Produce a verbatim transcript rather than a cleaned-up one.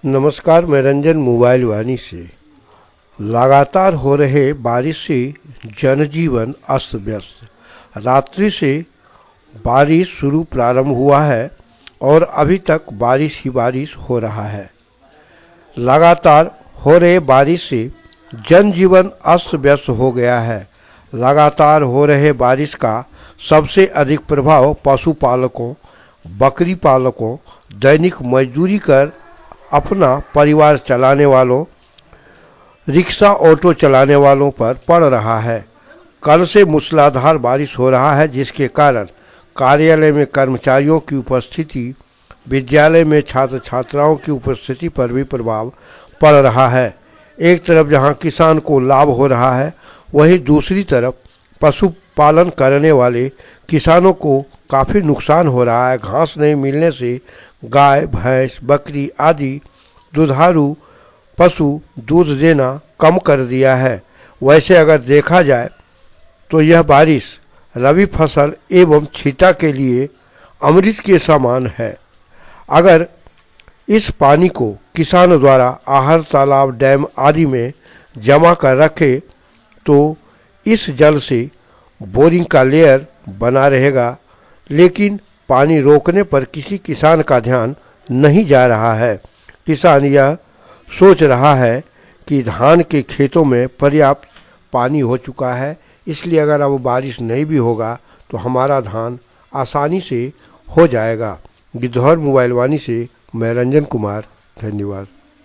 नमस्कार। मैं रंजन मोबाइल वाणी से। लगातार हो रहे बारिश से जनजीवन अस्त व्यस्त। रात्रि से बारिश शुरू प्रारंभ हुआ है और अभी तक बारिश ही बारिश हो रहा है। लगातार हो रहे बारिश से जनजीवन अस्त व्यस्त हो गया है। लगातार हो रहे बारिश का सबसे अधिक प्रभाव पशुपालकों, बकरी पालकों, दैनिक मजदूरी कर अपना परिवार चलाने वालों, रिक्शा ऑटो चलाने वालों पर पड़ रहा है। कल से मूसलाधार बारिश हो रहा है, जिसके कारण कार्यालय में कर्मचारियों की उपस्थिति, विद्यालय में छात्र छात्राओं की उपस्थिति पर भी प्रभाव पड़ रहा है। एक तरफ जहां किसान को लाभ हो रहा है, वहीं दूसरी तरफ पशुपालन करने वाले किसानों को काफ़ी नुकसान हो रहा है। घास नहीं मिलने से गाय, भैंस, बकरी आदि दुधारू पशु दूध देना कम कर दिया है। वैसे अगर देखा जाए तो यह बारिश रबी फसल एवं छींटा के लिए अमृत के समान है। अगर इस पानी को किसानों द्वारा आहर, तालाब, डैम आदि में जमा कर रखे तो इस जल से बोरिंग का लेयर बना रहेगा, लेकिन पानी रोकने पर किसी किसान का ध्यान नहीं जा रहा है। किसान यह सोच रहा है कि धान के खेतों में पर्याप्त पानी हो चुका है, इसलिए अगर अब बारिश नहीं भी होगा तो हमारा धान आसानी से हो जाएगा। गिद्धौर मोबाइल वाणी से मैं रंजन कुमार, धन्यवाद।